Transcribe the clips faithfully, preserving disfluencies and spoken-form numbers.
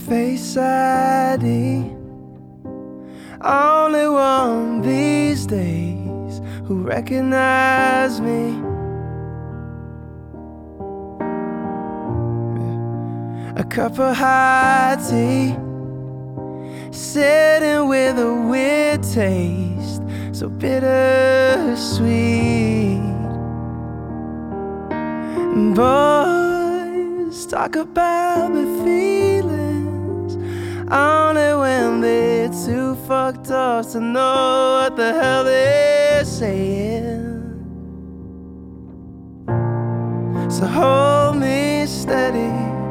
Face I D, only one these days who recognize me. A cup of hot tea, sitting with a weird taste, so bittersweet. Boys talk about their feelings only when they're too fucked up to know what the hell they're saying. So hold me steady,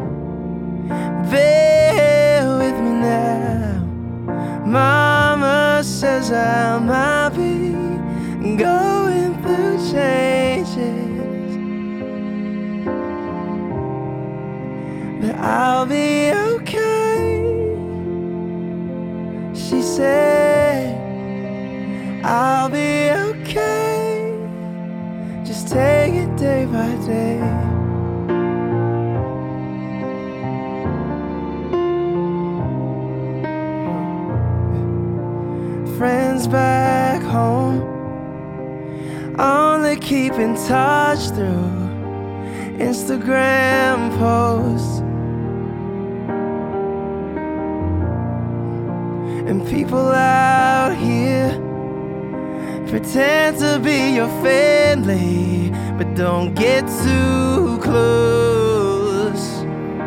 bear with me now. Mama says I might be going through changes, but I'll be okay. She said I'll be okay, just take it day by day. Friends back home only keep in touch through Instagram posts, and people out here pretend to be your family, but don't get too close.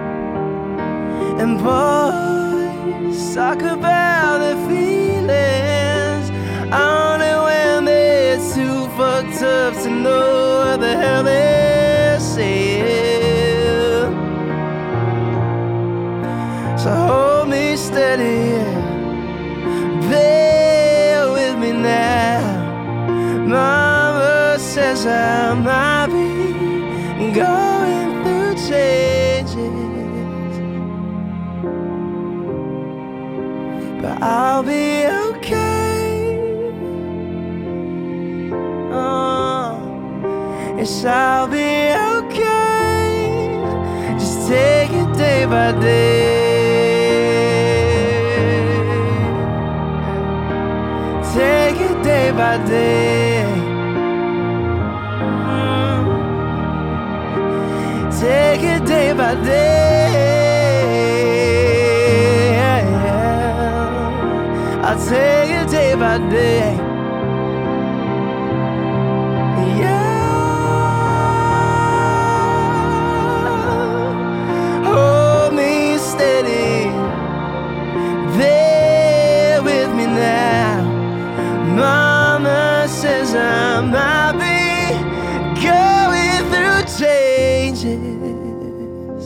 And boys talk about their feelings only when they're too fucked up to know what the hell they're saying. So hold me steady, bear with me now. Mama says I might be going through changes, but I'll be okay. Oh, yes, I'll be okay. Just take it day by day. Take it day by day. Mm. Take it day by day. I'll take it day by day. Yeah. Hold me steady, bear with me now. Mama says I might be going through changes,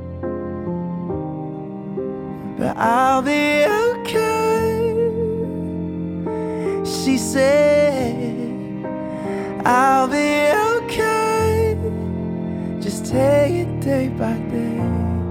but I'll be okay. She said I'll be okay, just take it day by day.